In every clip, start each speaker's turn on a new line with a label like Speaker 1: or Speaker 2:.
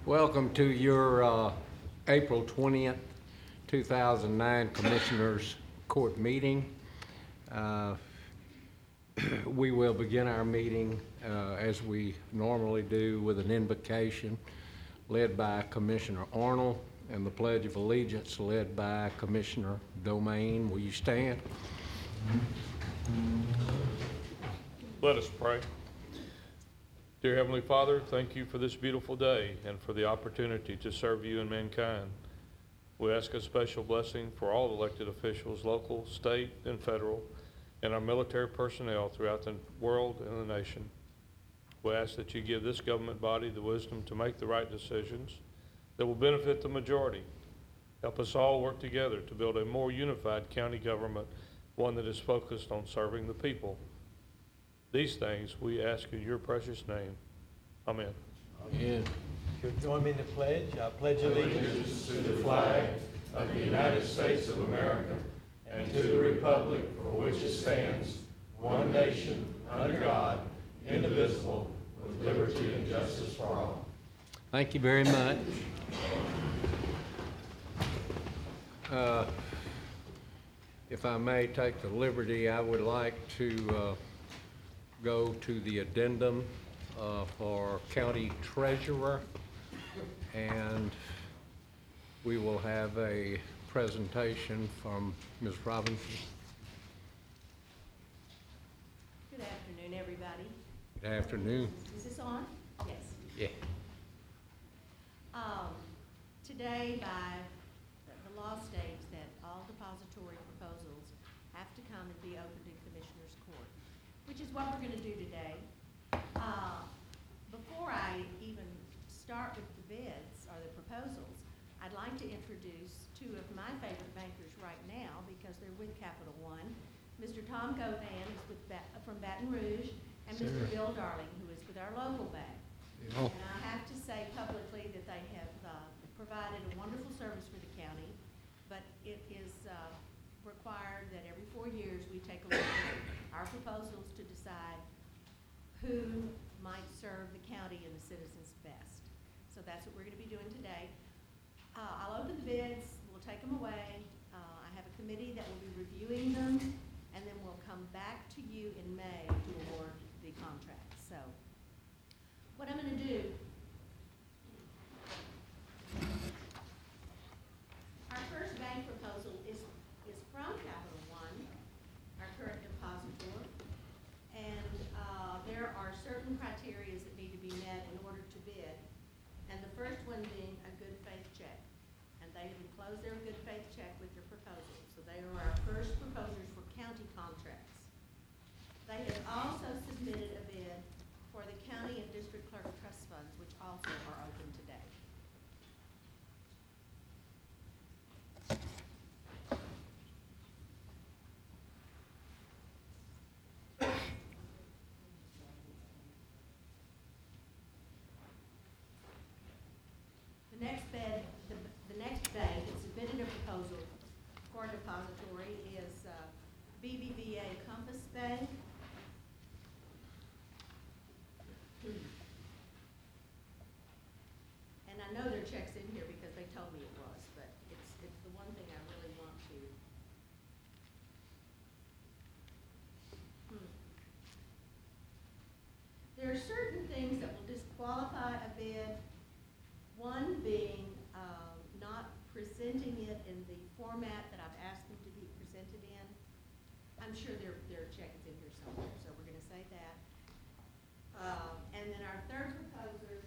Speaker 1: Welcome to your April 20th, 2009 Commissioners Court meeting. We will begin our meeting as we normally do with an invocation led by Commissioner Arnold and the Pledge of Allegiance led by Commissioner Domain. Will you stand?
Speaker 2: Let us pray. Dear Heavenly Father, thank you for this beautiful day and for the opportunity to serve you and mankind. We ask a special blessing for all elected officials, local, state, and federal, and our military personnel throughout the world and the nation. We ask that you give this government body the wisdom to make the right decisions that will benefit the majority. Help us all work together to build a more unified county government, one that is focused on serving the people. These things we ask in your precious name. Amen.
Speaker 1: Amen.
Speaker 3: If you'll join me in the pledge, I pledge allegiance
Speaker 4: to the flag of the United States of America and to the republic for which it stands, one nation, under God, indivisible, with liberty and justice for all.
Speaker 1: Thank you very much. If I may take the liberty, I would like to go to the addendum for county treasurer, and we will have a presentation from Ms. Robinson.
Speaker 5: Good afternoon, everybody.
Speaker 1: Good afternoon.
Speaker 5: Is this on? Yes.
Speaker 1: Yeah.
Speaker 5: Today, by the law states that all depository proposals have to come and be opened in Commissioners Court, which is what we're going to do today. Before I even start with the bids or the proposals, I'd like to introduce two of my favorite bankers right now because they're with Capital One. Mr. Tom Govan is with from Baton Rouge, and Mr. Bill Darling, who is with our local bank.
Speaker 1: Oh.
Speaker 5: And I have to say publicly that they have provided a wonderful service for the county, but it is required that every 4 years we take a look at our proposals to decide who might serve the county and the citizens best. So that's what we're going to be doing today. I'll open the bids, we'll take them away. I have a committee that will be reviewing them, and then we'll come back to you in May to award the contract. So what I'm going to do, our first bank proposal is from Capital One, our current depositor, and there are certain criteria that need to be met in order to bid, and the first one being a good faith check, and they have enclosed their good faith check with their proposal, so they are our first proposers for county contracts. They have also submitted a bid for the county and district clerk trust funds, which also are open today. The next bank that submitted a proposal for a depository is BBVA Compass Bank. And I know their check's in here because they told me it was, but it's the one thing I really want to. There are certain things that will disqualify a bid. One being not presenting it in the format that I've asked them to be presented in. I'm sure their check is in here somewhere, so we're going to say that. And then our third proposer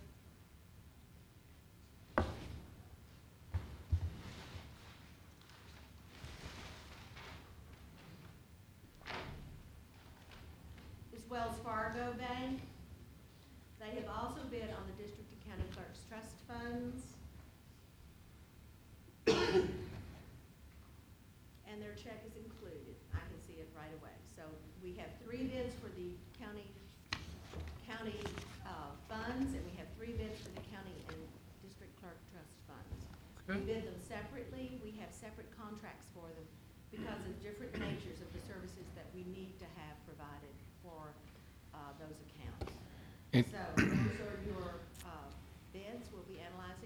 Speaker 5: is Wells Fargo Bank. They have also bid on the District and County Clerk's Trust Funds. And their check is included. I can see it right away. So we have 3 bids for the county funds, and we have 3 bids for the county and district clerk trust funds.
Speaker 1: Okay.
Speaker 5: We bid them separately. We have separate contracts for them because of different natures of the services that we need to have provided for those accounts. So those are your bids. We'll be analyzing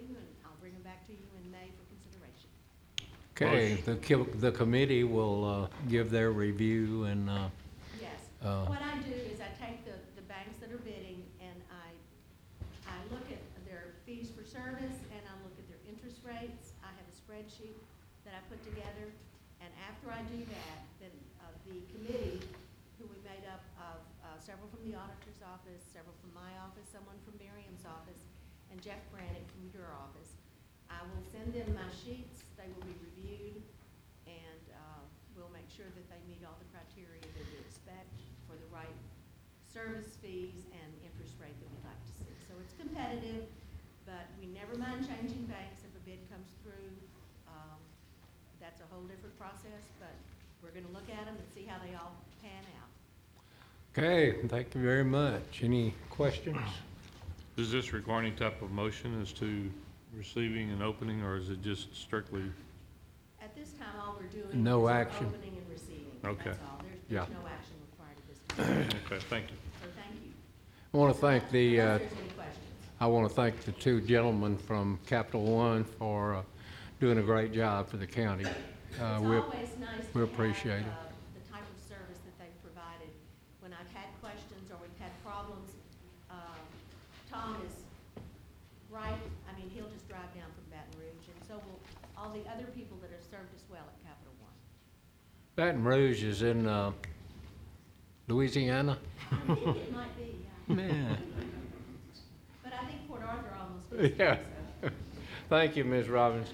Speaker 5: to you in May for consideration.
Speaker 1: Okay, the committee will give their review and,
Speaker 5: Yes.
Speaker 1: Uh,
Speaker 5: What I do is I take the banks that are bidding and I look at their fees for service and I look at their interest rates. I have a spreadsheet that I put together. And after I do that, then the committee, who we made up of several from the auditor's office, several from my office, someone from Miriam's office, and Jeff Brannick from your office, I will send them my sheets. They will be reviewed and we'll make sure that they meet all the criteria that we expect for the right service fees and interest rate that we'd like to see. So it's competitive, but we never mind changing banks if a bid comes through. That's a whole different process, but we're gonna look at them and see how they all pan out.
Speaker 1: okay, thank you very much. Any questions?
Speaker 2: Does this require any type of motion as to receiving and opening, or is it just strictly?
Speaker 5: At this time, all we're doing
Speaker 1: No
Speaker 5: is
Speaker 1: action.
Speaker 5: opening and receiving.
Speaker 2: Okay.
Speaker 5: That's all. There's
Speaker 1: Yeah.
Speaker 5: no action required at this time.
Speaker 2: Okay, thank you.
Speaker 5: So thank you.
Speaker 1: I want to thank the,
Speaker 5: Unless there's any questions.
Speaker 1: I want to thank the two gentlemen from Capital One for doing a great job for the county.
Speaker 5: It's
Speaker 1: We
Speaker 5: always nice to
Speaker 1: we
Speaker 5: have
Speaker 1: appreciate it.
Speaker 5: the type of service that they've provided. When I've had questions or we've had problems, Tom is right. I mean, he'll just drive down from Baton Rouge, and so will all the other people that have served us well at Capital One.
Speaker 1: Baton Rouge is in Louisiana.
Speaker 5: I think it might be, yeah.
Speaker 1: Man.
Speaker 5: But I think Port Arthur almost is.
Speaker 1: Yeah.
Speaker 5: So.
Speaker 1: Thank you, Ms. Robbins.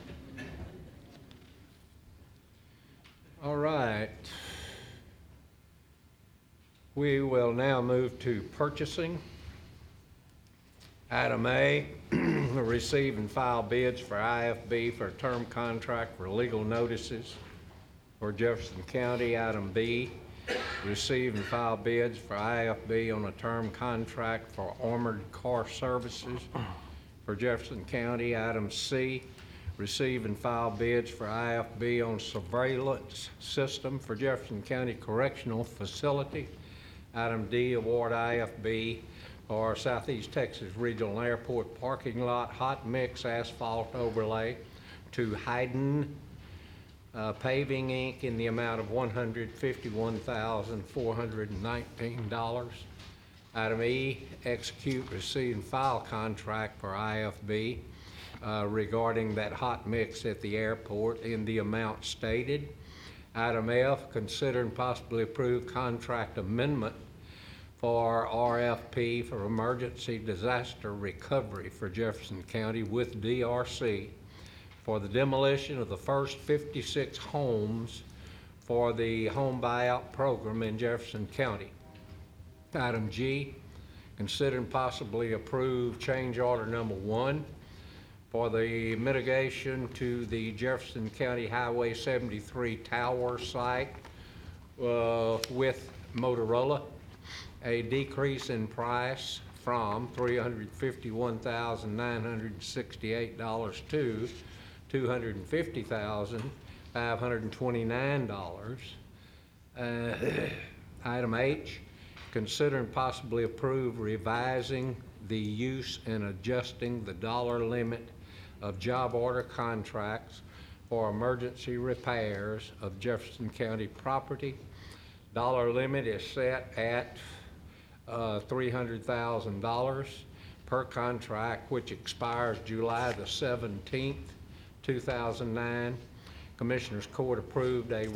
Speaker 1: All right. We will now move to purchasing. Item A, receive and file bids for IFB for a term contract for legal notices for Jefferson County. Item B, receive and file bids for IFB on a term contract for armored car services for Jefferson County. Item C, receive and file bids for IFB on surveillance system for Jefferson County Correctional Facility. Item D, award IFB for Southeast Texas Regional Airport parking lot hot mix asphalt overlay to Hayden Paving, Inc. in the amount of $151,419. Item E, execute, receive, and file contract for IFB regarding that hot mix at the airport in the amount stated. Item F, consider and possibly approve contract amendment for RFP for emergency disaster recovery for Jefferson County with DRC for the demolition of the first 56 homes for the home buyout program in Jefferson County. Item G, consider and possibly approve change order number 1 for the mitigation to the Jefferson County Highway 73 tower site with Motorola, a decrease in price from $351,968 to $250,529. Item H, consider and possibly approve revising the use and adjusting the dollar limit of job order contracts for emergency repairs of Jefferson County property. Dollar limit is set at $300,000 per contract, which expires July the 17th, 2009. Commissioners Court approved a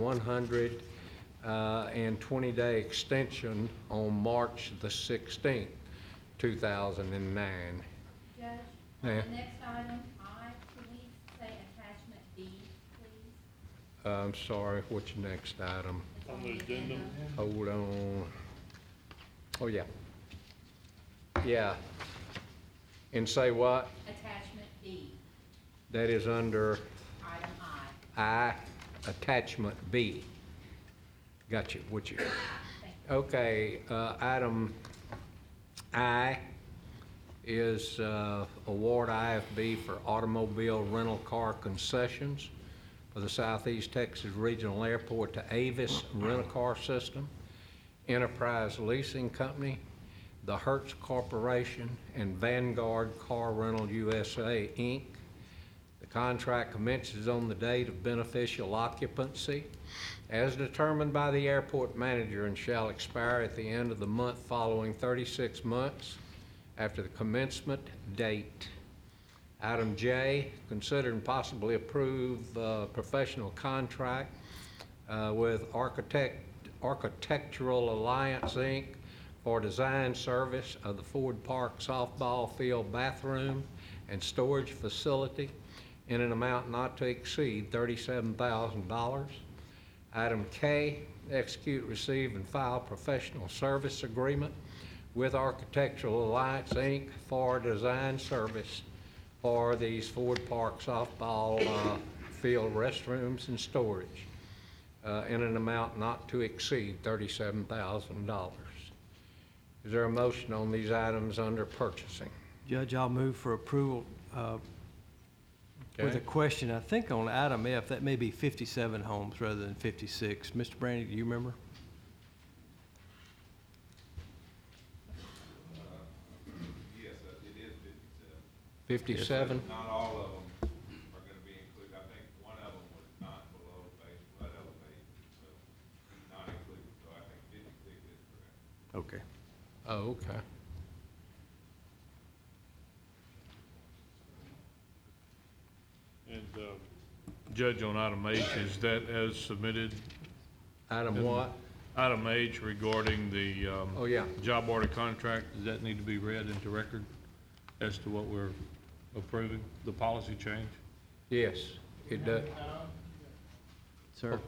Speaker 1: 120-day extension on March the 16th, 2009.
Speaker 6: Judge,
Speaker 1: Yeah.
Speaker 6: on the next item, can we say attachment B, please?
Speaker 1: I'm sorry, what's your next item?
Speaker 6: It's
Speaker 2: On the addendum.
Speaker 1: Hold on. Oh, yeah. Yeah. And say what?
Speaker 6: Attachment B,
Speaker 1: That is under
Speaker 6: item I.
Speaker 1: I, attachment B. Got you, what you,
Speaker 6: Thank you.
Speaker 1: okay, item I is award IFB for automobile rental car concessions for the Southeast Texas Regional Airport to Avis Rent-A-Car System, Enterprise Leasing Company, the Hertz Corporation, and Vanguard Car Rental USA, Inc. The contract commences on the date of beneficial occupancy as determined by the airport manager and shall expire at the end of the month following 36 months after the commencement date. Item J, consider and possibly approve professional contract with Architectural Alliance, Inc. for design service of the Ford Park softball field bathroom and storage facility in an amount not to exceed $37,000. Item K, execute, receive, and file professional service agreement with Architectural Alliance, Inc. for design service for these Ford Park softball field restrooms and storage in an amount not to exceed $37,000. Is there a motion on these items under purchasing?
Speaker 3: Judge, I'll move for approval with a
Speaker 1: Okay.
Speaker 3: question. I think on item F, that may be 57 homes rather than 56. Mr. Brandy, do you remember?
Speaker 7: Yes, it is 57.
Speaker 1: 57?
Speaker 7: Not all of them are gonna be included. I think one of them was not below base flood elevation, so not included. So I think 56 is correct.
Speaker 3: Okay.
Speaker 1: Oh, okay.
Speaker 2: And Judge, on item H, is that as submitted?
Speaker 1: Item what?
Speaker 2: Item H regarding the
Speaker 1: Oh, yeah.
Speaker 2: job order contract, does that need to be read into record as to what we're approving, the policy change?
Speaker 1: Yes, it does.
Speaker 3: Sir?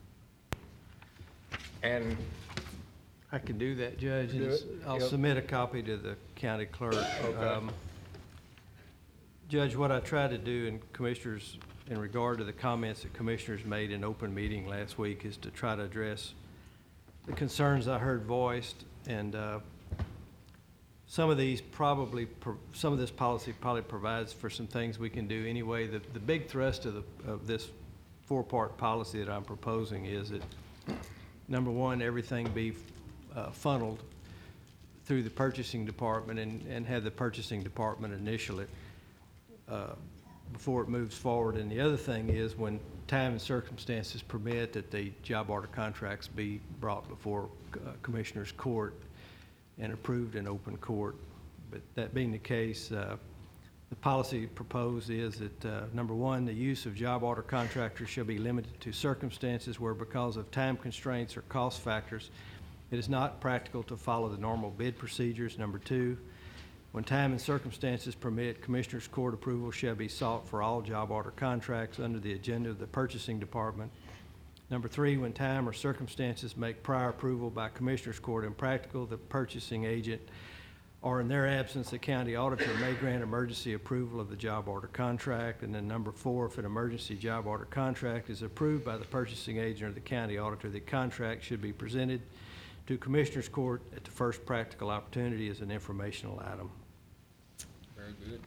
Speaker 1: And
Speaker 3: I can do that, Judge.
Speaker 1: Do it.
Speaker 3: I'll
Speaker 1: Yep.
Speaker 3: submit a copy to the county clerk.
Speaker 1: Okay.
Speaker 3: Judge, what I tried to do, and Commissioners, in regard to the comments that Commissioners made in open meeting last week, is to try to address the concerns I heard voiced, and some of these probably, some of this policy probably provides for some things we can do anyway. The big thrust of this four-part policy that I'm proposing is that, number one, everything be funneled through the purchasing department and have the purchasing department initial it before it moves forward. And the other thing is, when time and circumstances permit, that the job order contracts be brought before Commissioners Court and approved in open court. But that being the case, the policy proposed is that, number one, the use of job order contractors shall be limited to circumstances where, because of time constraints or cost factors, it is not practical to follow the normal bid procedures. Number two, when time and circumstances permit, Commissioners Court approval shall be sought for all job order contracts under the agenda of the purchasing department. Number three, when time or circumstances make prior approval by Commissioners Court impractical, the purchasing agent, or in their absence, the county auditor, may grant emergency approval of the job order contract. And then number four, if an emergency job order contract is approved by the purchasing agent or the county auditor, the contract should be presented to Commissioners Court at the first practical opportunity as an informational item.
Speaker 1: very good.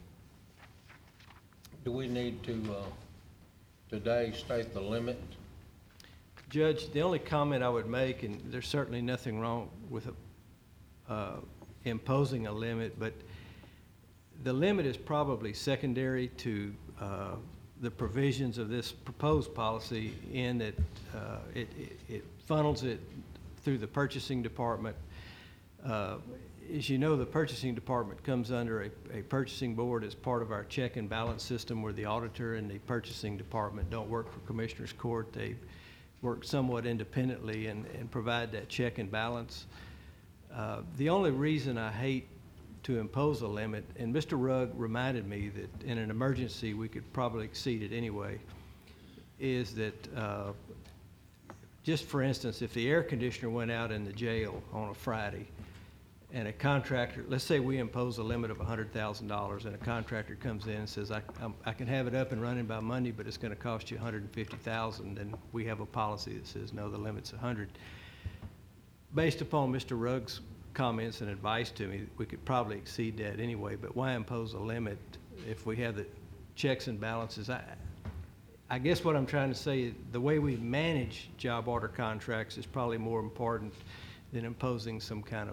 Speaker 1: Do we need to today state the limit?
Speaker 3: Judge, the only comment I would make, and there's certainly nothing wrong with imposing a limit, but the limit is probably secondary to the provisions of this proposed policy, in that it funnels it through the purchasing department. As you know, the purchasing department comes under a purchasing board as part of our check and balance system, where the auditor and the purchasing department don't work for Commissioners Court. They work somewhat independently and provide that check and balance. The only reason I hate to impose a limit, and Mr. Rugg reminded me that in an emergency we could probably exceed it anyway, is that just for instance, if the air conditioner went out in the jail on a Friday, and a contractor, let's say we impose a limit of $100,000, and a contractor comes in and says, I can have it up and running by Monday, but it's going to cost you $150,000, and we have a policy that says, no, the limit's $100,000. Based upon Mr. Rugg's comments and advice to me, we could probably exceed that anyway, but why impose a limit if we have the checks and balances? I guess what I'm trying to say is the way we manage job order contracts is probably more important than imposing some kind of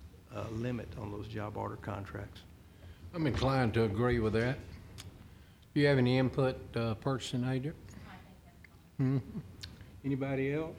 Speaker 3: limit on those job order contracts.
Speaker 1: I'm inclined to agree with that. Do you have any input, purchasing agent?
Speaker 6: I think that's fine.
Speaker 1: Anybody else?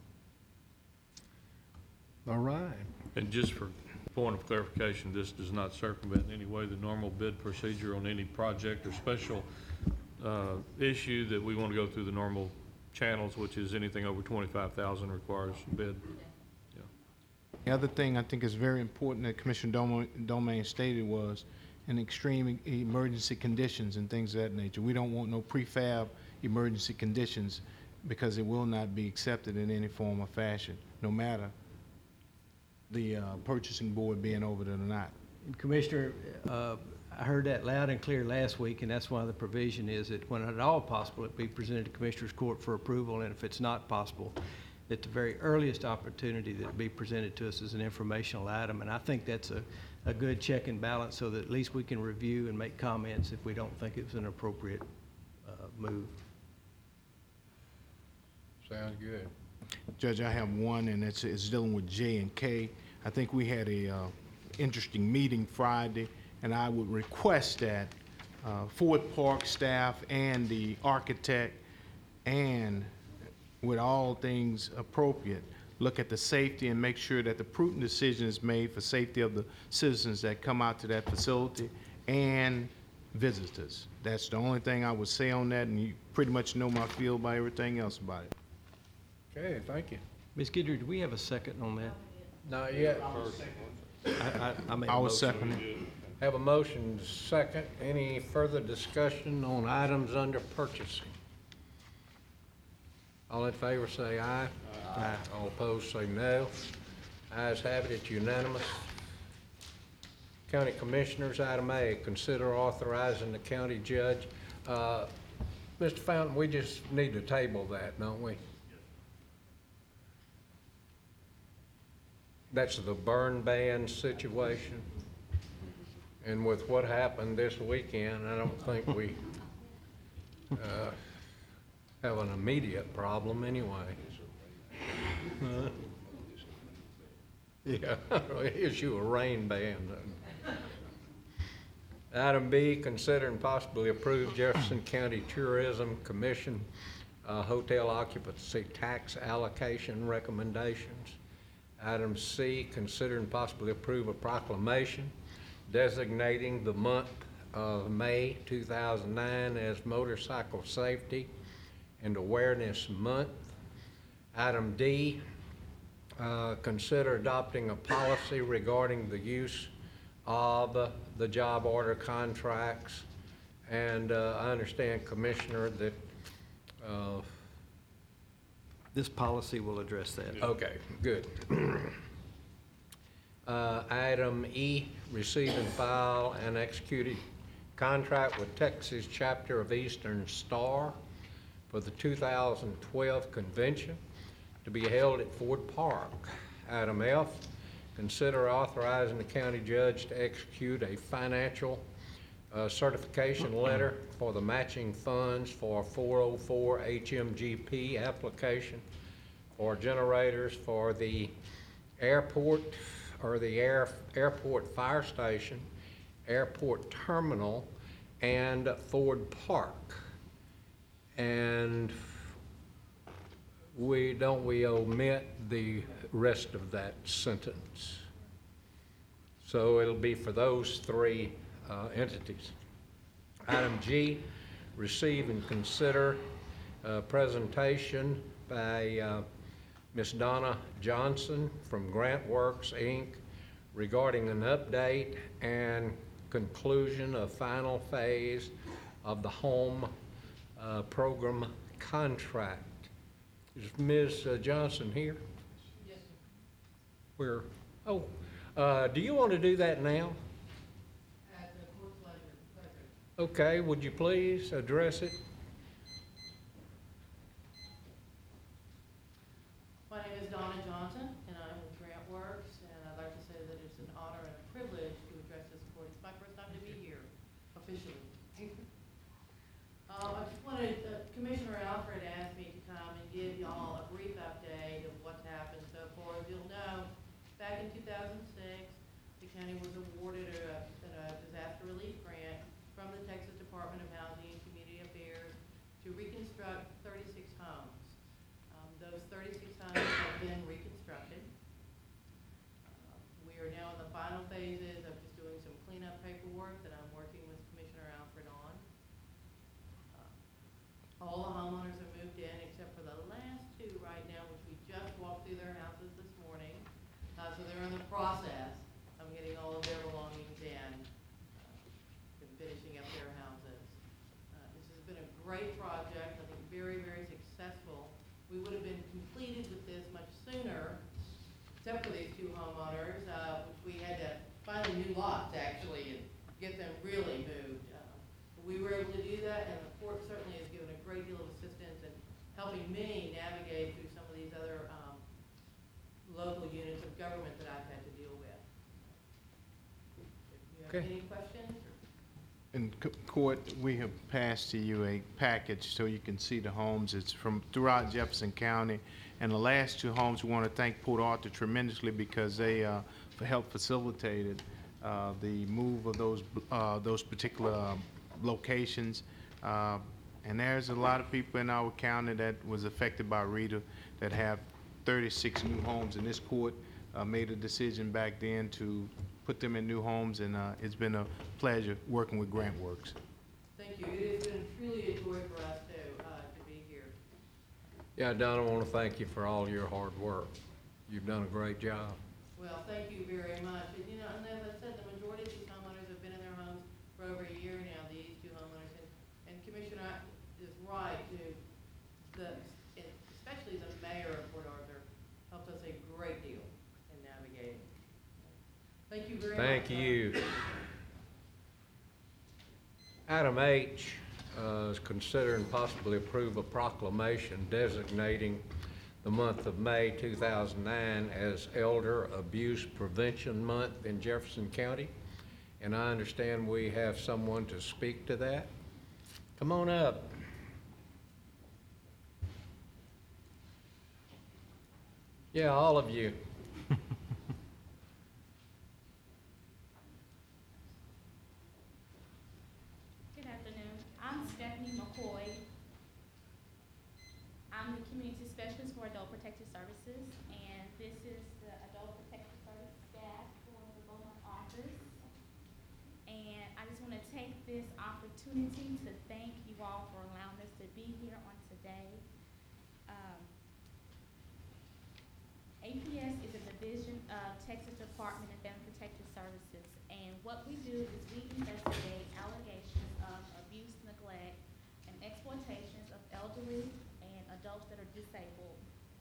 Speaker 1: All right.
Speaker 2: And just for point of clarification, this does not circumvent in any way the normal bid procedure on any project or special issue that we want to go through the normal channels, which is anything over 25,000 requires bid. Yeah.
Speaker 8: The other thing I think is very important that Commissioner Domain stated was in extreme emergency conditions and things of that nature. We don't want no prefab emergency conditions because it will not be accepted in any form or fashion, no matter the purchasing board being over it or not.
Speaker 3: And Commissioner, I heard that loud and clear last week, and that's why the provision is that when at all possible, it be presented to Commissioners Court for approval, and if it's not possible, at the very earliest opportunity that it be presented to us as an informational item. And I think that's a good check and balance so that at least we can review and make comments if we don't think it's an appropriate move.
Speaker 1: Sounds good.
Speaker 8: Judge, I have one, and it's dealing with J&K. I think we had a interesting meeting Friday, and I would request that Ford Park staff and the architect, and with all things appropriate, look at the safety and make sure that the prudent decision is made for safety of the citizens that come out to that facility and visitors. That's the only thing I would say on that, and you pretty much know my feel by everything else about it.
Speaker 1: Okay, thank you.
Speaker 3: Ms. Guidry, do we have a second on that?
Speaker 1: Not yet.
Speaker 3: I made a
Speaker 8: I was
Speaker 3: motion.
Speaker 8: second it.
Speaker 1: Have a motion second. Any further discussion on items under purchasing? All in favor say aye. Aye. All opposed say no. Ayes have it, it's unanimous. County Commissioners, item A, consider authorizing the county judge. Mr. Fountain, we just need to table that, don't we? That's the burn ban situation. And with what happened this weekend, I don't think we have an immediate problem anyway. Yeah, issue a rain ban. Item B, consider and possibly approve Jefferson County Tourism Commission hotel occupancy tax allocation recommendations. Item C, consider and possibly approve a proclamation designating the month of May 2009 as Motorcycle Safety and Awareness Month. Item D, consider adopting a policy regarding the use of the job order contracts. And I understand, Commissioner, that
Speaker 3: This policy will address that.
Speaker 1: okay, good. Item E, receive and file an executed contract with Texas Chapter of Eastern Star for the 2012 convention to be held at Ford Park. Item F, consider authorizing the county judge to execute a financial certification letter for the matching funds for 404 HMGP application for generators for the airport or the airport fire station, airport terminal, and Ford Park. And we omit the rest of that sentence. So it'll be for those three entities. Item G, receive and consider a presentation by Ms. Donna Johnson from Grant Works, Inc. regarding an update and conclusion of final phase of the home program contract. Is Ms. Johnson here?
Speaker 9: Yes, sir.
Speaker 1: Do you want to do that now?
Speaker 9: At the court's pleasure.
Speaker 1: Okay, would you please address it?
Speaker 9: My name is Donna Johnson, and I'm with Grant Works, and I'd like to say that it's an honor and a privilege to address this court. It's my first time to be here officially. I just wanted, Commissioner Alfred asked me to come and give y'all a brief update of what's happened so far. As you'll know, back in 2006, the county was awarded a disaster relief grant from the Texas Department of Housing to so they're in the process of getting all of their belongings in, and finishing up their houses. This has been a great project, I think very, very successful. We would have been completed with this much sooner, except for these two homeowners, which we had to find new lots actually and get them really moved. But we were able to do that, and the court certainly has given a great deal of assistance in helping me navigate through some of these other local units of government that I've had to deal with. If you have
Speaker 1: Okay.
Speaker 9: any questions?
Speaker 8: And Court, we have passed to you a package so you can see the homes. It's from throughout Jefferson County. And the last two homes, we want to thank Port Arthur tremendously because they helped facilitated the move of those particular locations. And there's a lot of people in our county that was affected by Rita that have 36 new homes. And this court made a decision back then to put them in new homes, and it's been a pleasure working with Grant Works.
Speaker 9: Thank you. It has been truly a joy for us to be here.
Speaker 1: Yeah, Don, I want to thank you for all your hard work. You've done a great job.
Speaker 9: Well, thank you very much. And, you know, and as I said, the majority of these homeowners have been in their homes for over a year now, these two homeowners. And Commissioner is right especially the mayor of Port Arthur helped us a great deal in navigating. Thank you very much.
Speaker 1: Thank you. Item H is consider and possibly approve a proclamation designating the month of May 2009 as Elder Abuse Prevention Month in Jefferson County. And I understand we have someone to speak to that. Come on up. Yeah, all of you.
Speaker 6: Good afternoon. I'm Stephanie McCoy. I'm the Community Specialist for Adult Protective Services, and this is the Adult Protective Service staff for the Beaumont office. And I just want to take this opportunity to thank you all for allowing us to be here on today. APS is a division of Texas Department of Family Protective Services, and what we do is we investigate allegations of abuse, neglect, and exploitations of elderly and adults that are disabled.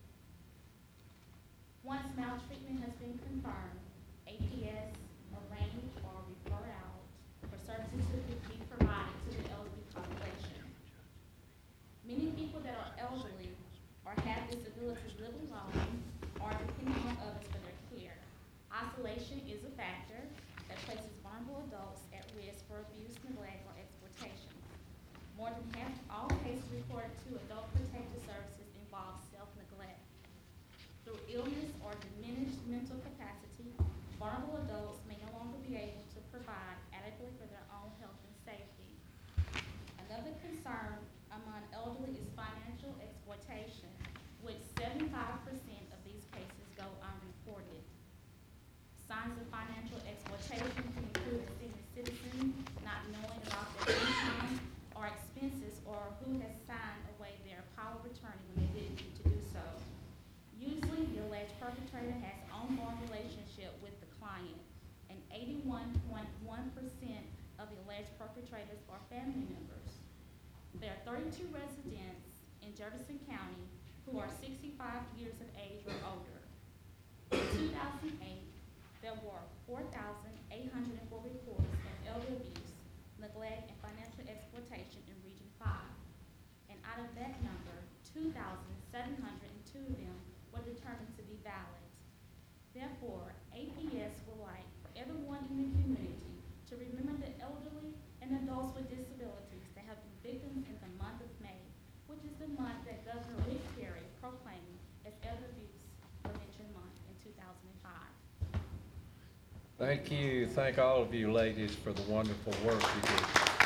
Speaker 6: Once maltreatment has been confirmed, APS arrange or refer out for services to be provided to the elderly population. Many people that are elderly or have disabilities live alone or depending on others for their care. Isolation is a factor that places vulnerable adults at risk for abuse, neglect, or exploitation. More than half all cases reported to Adult Protective Services involve self-neglect. Through illness or diminished mental capacity, vulnerable adults may no longer be able to provide adequately for their own health and safety. Another concern among elderly is financial exploitation, with 75% of these cases go unreported. Signs of financial exploitation can include a senior citizen not knowing about their income or expenses, or who has signed away their power of attorney when they didn't need to do so. Usually, the alleged perpetrator has an ongoing relationship with the client, and 81.1% of the alleged perpetrators are family members. There are 32 residents in Jefferson County who are 65 years of age or older. In 2008, there were 4,804 reports of elder abuse, neglect, and financial exploitation in Region 5. And out of that number, 2,702 of them were determined to be valid. Therefore, APS would like for everyone in the community to remember the elderly and adults with disabilities that have been victims in the month of May, which is the month that Governor Rick Perry proclaimed as Elder Abuse Prevention Month in 2005.
Speaker 1: Thank you. Thank all of you ladies for the wonderful work you do.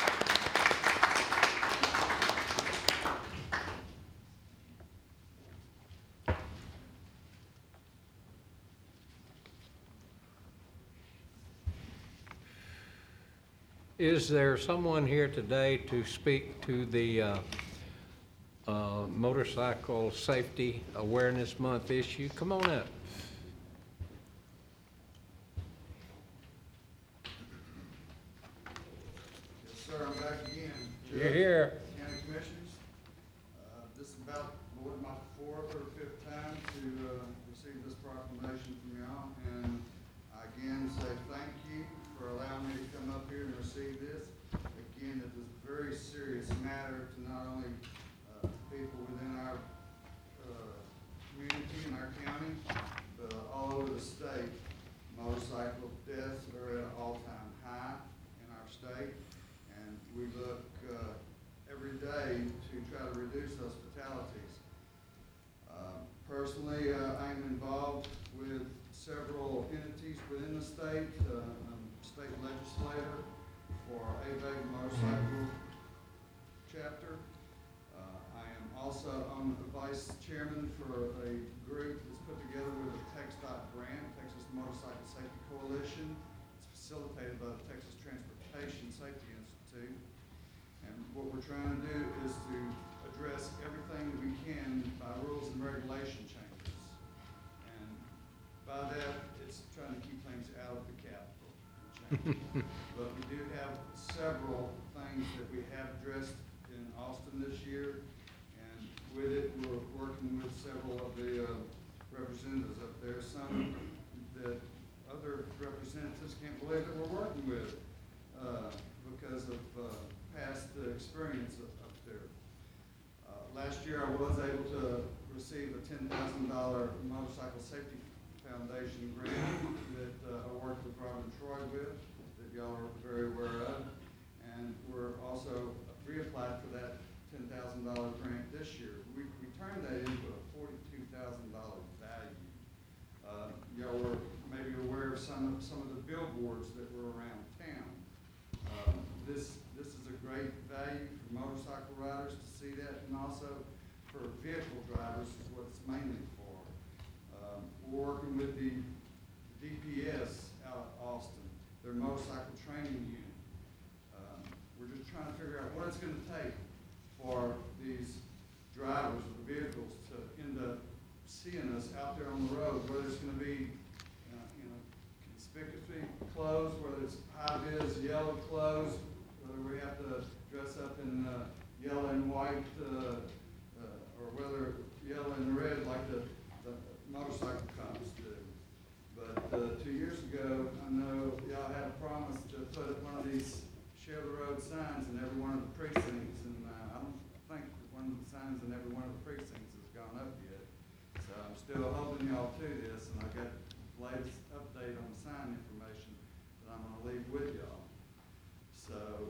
Speaker 1: Is there someone here today to speak to the Motorcycle Safety Awareness Month issue? Come on up.
Speaker 10: back again.
Speaker 1: You're here.
Speaker 10: County Commissioners, this is about, Lord, my fourth or fifth time to receive this proclamation from y'all. And I again say thank you for allowing me to come up here and receive this. Again, it is a very serious matter to not only people within our community and our county, but all over the state. Motorcycle deaths are at an all-time high in our state, and we look every day to try to reduce those fatalities. Personally, I am involved with several entities within the state. I'm state legislator for our ABAG motorcycle chapter. I am also the vice chairman for a group that's put together with a TxDOT grant, Texas Motorcycle Safety Coalition. It's facilitated by the Texas Transportation Safety Institute. And what we're trying to do is to address everything that we can by rules and regulation changes. And by that, it's trying to keep things out of the Capitol. But we do have several things that we have addressed in Austin this year. And with it, we're working with several of the representatives up there. Some that other representatives can't believe that we're working with because of past experience up there. Last year, I was able to receive a $10,000 Motorcycle Safety Foundation grant that I worked with Robin Troy with, that y'all are very aware of. And we're also reapplied for that $10,000 grant this year. We turned that into a $42,000 value. Y'all were maybe aware of some of the billboards that were around town. This is a great value for motorcycle riders to see that, and also for vehicle drivers is what it's mainly for. We're working with the DPS out of Austin, their motorcycle training unit. We're just trying to figure out what it's going to take for these drivers of the vehicles to end up seeing us out there on the road, whether it's going to be conspicuously clothes, whether it's high-vis yellow clothes, whether we have to dress up in yellow and white, or whether yellow and red like the motorcycle cops do. But 2 years ago, I know y'all had a promise to put up one of these share the road signs in every one of the precincts, and I don't think that one of the signs in every one of the precincts has gone up yet. So I'm still holding y'all to this, and I got the latest update on the sign information that I'm going to leave with y'all. So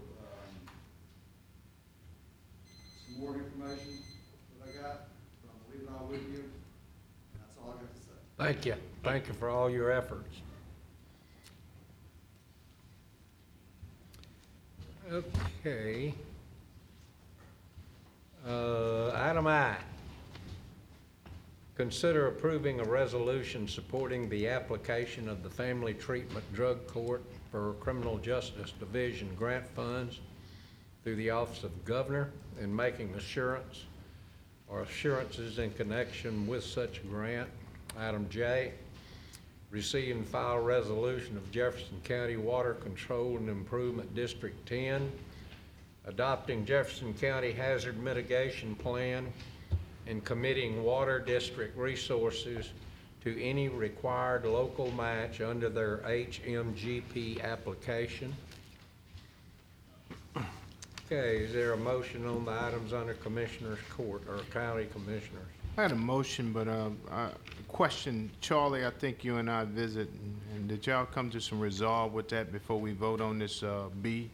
Speaker 10: some more information that I got, but I'm going to leave it all with you. That's all I got to say.
Speaker 1: Thank you. Thank you for all your efforts. Okay. Item I. Consider approving a resolution supporting the application of the Family Treatment Drug Court for Criminal Justice Division grant funds through the Office of Governor and making assurance or assurances in connection with such grant. Item J. Receive and file resolution of Jefferson County Water Control and Improvement District 10, adopting Jefferson County Hazard Mitigation Plan and committing water district resources to any required local match under their HMGP application. Okay, is there a motion on the items under Commissioner's Court or County Commissioners?
Speaker 8: I had a motion, but question, Charlie, I think you and I visit, and did y'all come to some resolve with that before we vote on this B?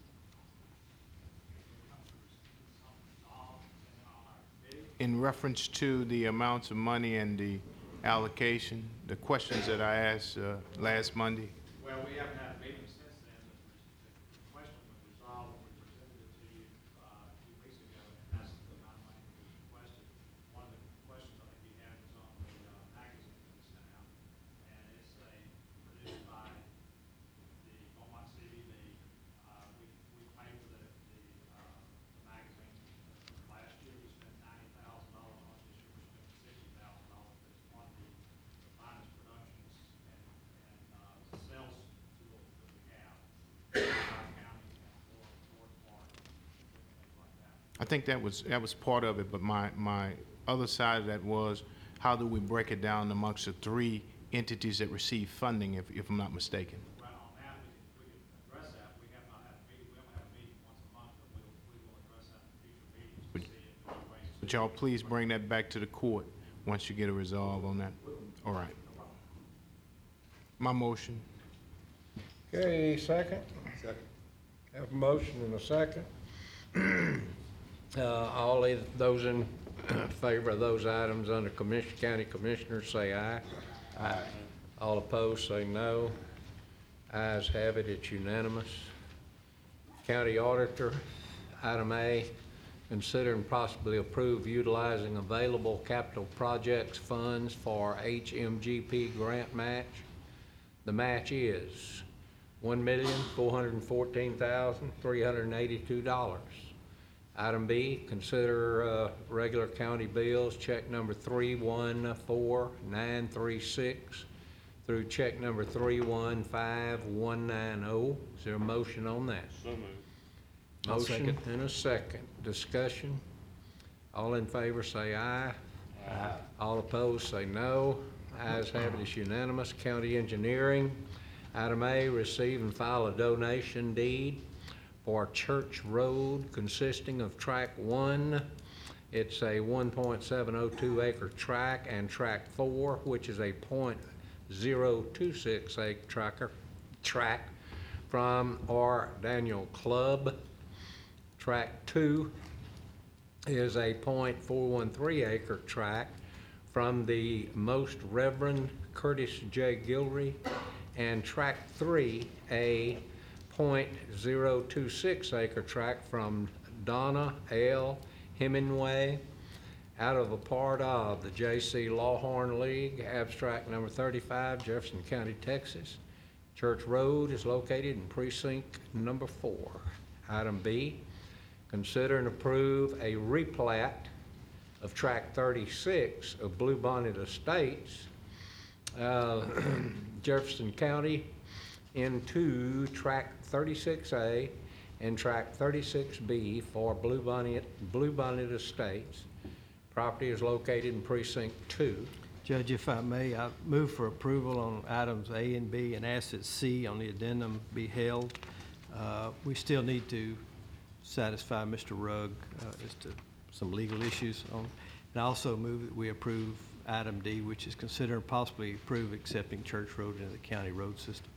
Speaker 8: In reference to the amounts of money and the allocation, the questions that I asked last Monday?
Speaker 11: Well, we haven't had a meeting since then, but the question was resolved when we presented it to you 2 weeks ago, and that's the amount of money that was requested. One of the questions I think you had was on the magazine that we sent out, and it's produced by the Beaumont CVB. We paid for the magazine. Last year we spent $90,000 on it. This year we spent $60,000. It's one of the finest productions and sells to a
Speaker 8: I think that was part of it, but my other side of that was, how do we break it down amongst the three entities that receive funding, if I'm not mistaken?
Speaker 11: Well, on that, we can address that. We have not had a meeting, we only have a meeting once a month, but we will address that in future meetings to see if there's ways.
Speaker 8: But y'all please bring that back to the court once you get a resolve on that. All right. My motion.
Speaker 1: Okay, second?
Speaker 4: Second.
Speaker 1: Have a motion and a second. All those in favor of those items under County Commissioners, say aye. Aye. All opposed, say no. Ayes have it, it's unanimous. County Auditor, item A, consider and possibly approve utilizing available capital projects funds for HMGP grant match. The match is $1,414,382. Item B, consider regular county bills, check number 314936 through check number 315190. Is there a motion on that?
Speaker 2: So moved.
Speaker 3: I'll
Speaker 1: Motion
Speaker 3: second.
Speaker 1: and a second. Discussion. All in favor say aye. Aye. All opposed say no. Ayes have it, it's unanimous. County Engineering. Item A, receive and file a donation deed for Church Road consisting of track 1. It's a 1.702 acre track, and track 4, which is a .026 acre track from R. Daniel Club. Track 2 is a .413 acre track from the Most Reverend Curtis J. Gilry, and track 3, a .026 acre tract from Donna L. Hemingway, out of a part of the J.C. Lawhorn League, abstract number 35, Jefferson County, Texas. Church Road is located in precinct number 4. Item B, consider and approve a replat of tract 36 of Bluebonnet Estates, Jefferson County, into tract 36A and tract 36B for Bluebonnet Estates. Property is located in precinct 2.
Speaker 3: Judge, if I may, I move for approval on items A and B, and ask that C on the addendum be held. We still need to satisfy Mr. Rugg as to some legal issues on, and I also move that we approve item D, which is consider and possibly approve accepting Church Road into the county road system.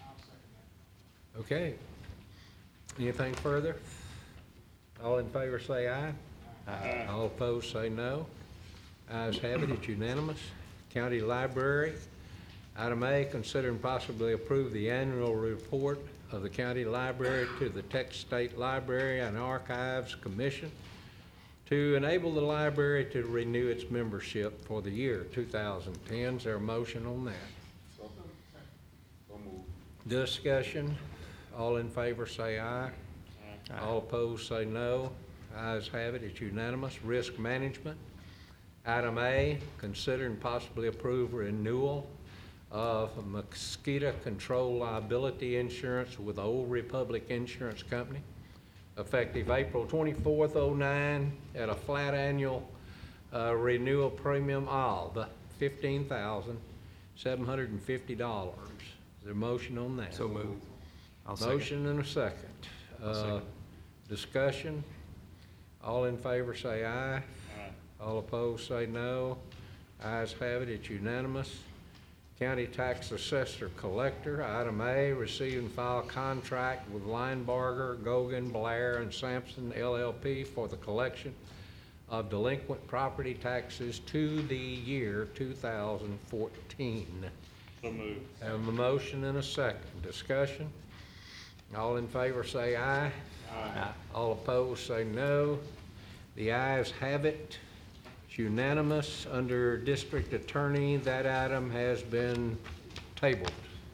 Speaker 1: Okay. Anything further? All in favor say aye. Aye. All opposed say no. Ayes have it, it's unanimous. County Library. Item A, consider and possibly approve the annual report of the county library to the Texas State Library and Archives Commission to enable the library to renew its membership for the year 2010. Is there a motion on that?
Speaker 7: So moved.
Speaker 1: Discussion. All in favor say aye.
Speaker 3: Aye.
Speaker 1: All opposed say no. Ayes have it, it's unanimous. Risk Management. Item A, consider and possibly approve renewal of mosquito control liability insurance with Old Republic Insurance Company, effective April 24th, 2009, at a flat annual renewal premium of $15,750. Is there a motion on that?
Speaker 3: So moved. I'll second.
Speaker 1: Motion and a second.
Speaker 3: second.
Speaker 1: Discussion. All in favor say aye.
Speaker 2: Aye.
Speaker 1: All opposed say no. Ayes have it, it's unanimous. County Tax Assessor Collector, item A, receive and file contract with Linebarger, Gogan, Blair, and Sampson LLP for the collection of delinquent property taxes to the year 2014.
Speaker 2: So moved.
Speaker 1: Have a motion and a second. Discussion. All in favor say aye.
Speaker 2: Aye.
Speaker 1: All opposed say no. The ayes have it. It's unanimous. Under District Attorney, that item has been tabled.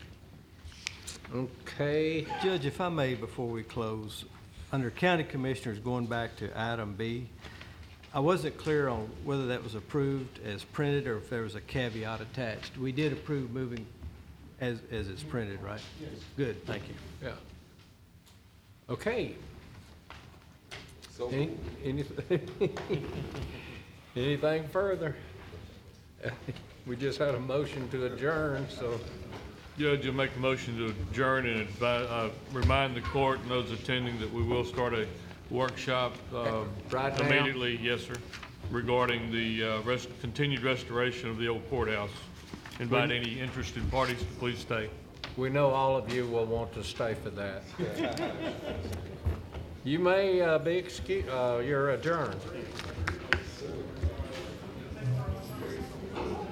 Speaker 1: Okay.
Speaker 3: Judge, if I may, before we close, under County Commissioners, going back to item B, I wasn't clear on whether that was approved as printed or if there was a caveat attached. We did approve moving as it's printed, right? Yes. Good, thank you.
Speaker 1: Yeah. Okay. Anything further? We just had a motion to adjourn, so
Speaker 2: Judge, you'll make a motion to adjourn and remind the court and those attending that we will start a workshop
Speaker 1: Right now?
Speaker 2: immediately, yes, sir, regarding the continued restoration of the old courthouse. Invite any interested parties to please stay.
Speaker 1: we know all of you will want to stay for that. You may be excused, you're adjourned.